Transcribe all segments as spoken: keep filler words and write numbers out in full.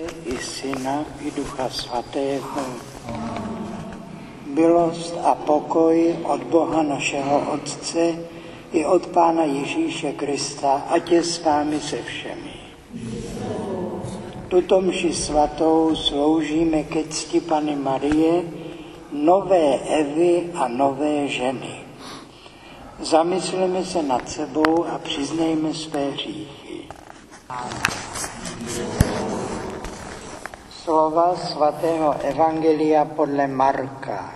i Syna, i Ducha Svatého. Milost a pokoj od Boha našeho Otce i od Pána Ježíše Krista, ať je s vámi se všemi. Tuto mši svatou sloužíme ke cti Panny Marie, nové Evy a nové ženy. Zamysleme se nad sebou a přiznejme své hříchy. Slova svatého Evangelia podle Marka.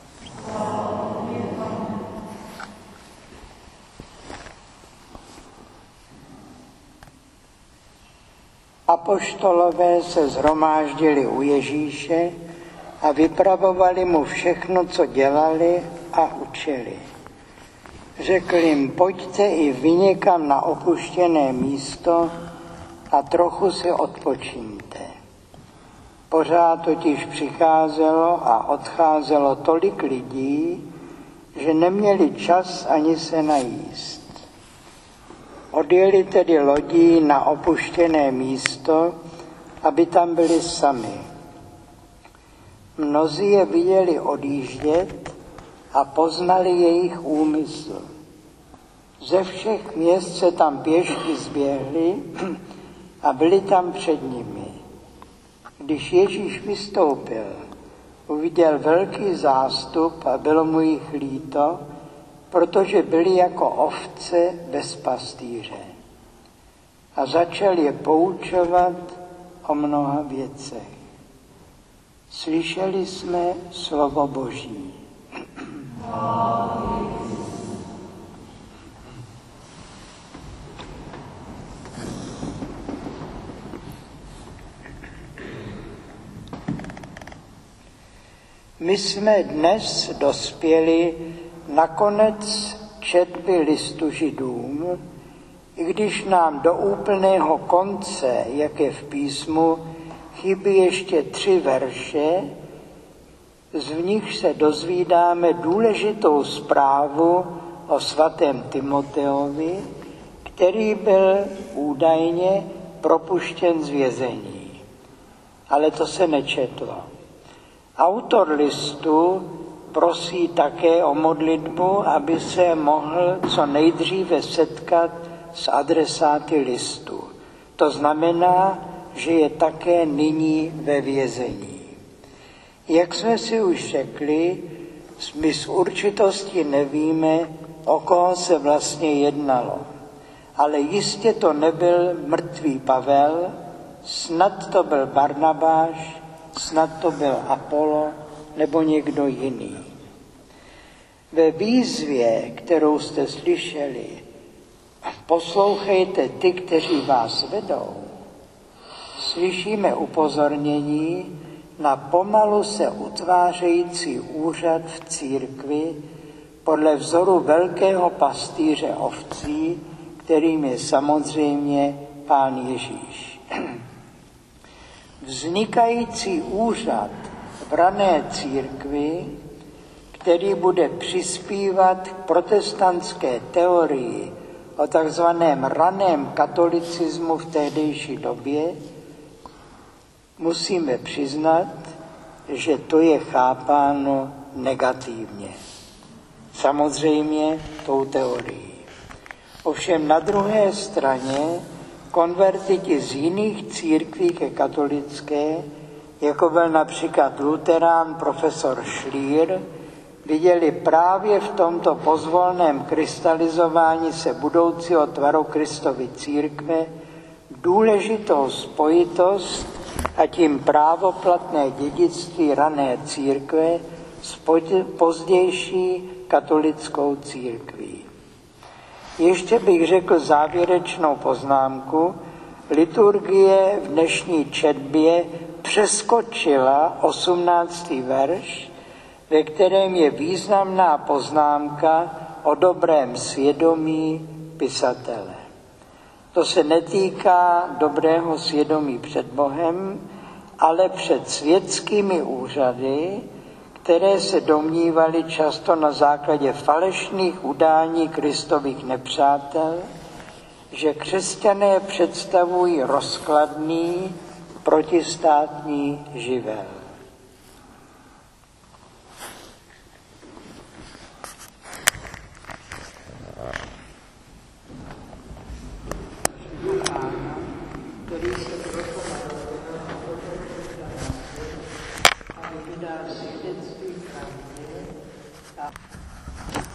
Apoštolové se shromáždili u Ježíše a vypravovali mu všechno, co dělali a učili. Řekl jim, pojďte i vy někam na opuštěné místo a trochu si odpočiňte. Pořád totiž přicházelo a odcházelo tolik lidí, že neměli čas ani se najíst. Odjeli tedy lodí na opuštěné místo, aby tam byli sami. Mnozí je viděli odjíždět a poznali jejich úmysl. Ze všech měst se tam pěšky zběhli a byli tam před nimi. Když Ježíš vystoupil, uviděl velký zástup a bylo mu jich líto, protože byli jako ovce bez pastýře. A začal je poučovat o mnoha věcech. Slyšeli jsme slovo Boží. My jsme dnes dospěli na konec četby listu Židům, i když nám do úplného konce, jak je v písmu, chybí ještě tři verše, z nich se dozvídáme důležitou zprávu o svatém Timoteovi, který byl údajně propuštěn z vězení. Ale to se nečetlo. Autor listu prosí také o modlitbu, aby se mohl co nejdříve setkat s adresáty listu. To znamená, že je také nyní ve vězení. Jak jsme si už řekli, my s určitostí nevíme, o koho se vlastně jednalo. Ale jistě to nebyl mrtvý Pavel, snad to byl Barnabáš, snad to byl Apollo nebo někdo jiný. Ve výzvě, kterou jste slyšeli, poslouchejte ty, kteří vás vedou, slyšíme upozornění na pomalu se utvářející úřad v církvi podle vzoru velkého pastýře ovcí, kterým je samozřejmě Pán Ježíš. Vznikající úřad v rané církvi, který bude přispívat k protestantské teorii o takzvaném raném katolicismu v tehdejší době, musíme přiznat, že to je chápáno negativně. Samozřejmě tou teorií. Ovšem na druhé straně konvertiti z jiných církví ke katolické, jako byl například luterán profesor Schlier, viděli právě v tomto pozvolném krystalizování se budoucího tvaru Kristovy církve důležitou spojitost a tím právoplatné dědictví rané církve s pozdější katolickou církví. Ještě bych řekl závěrečnou poznámku. Liturgie v dnešní četbě přeskočila osmnáctý verš, ve kterém je významná poznámka o dobrém svědomí pisatele. To se netýká dobrého svědomí před Bohem, ale před světskými úřady, které se domnívaly často na základě falešných udání Kristových nepřátel, že křesťané představují rozkladný protistátní živel. Který se proto narodil a vydal svědectví pravdy a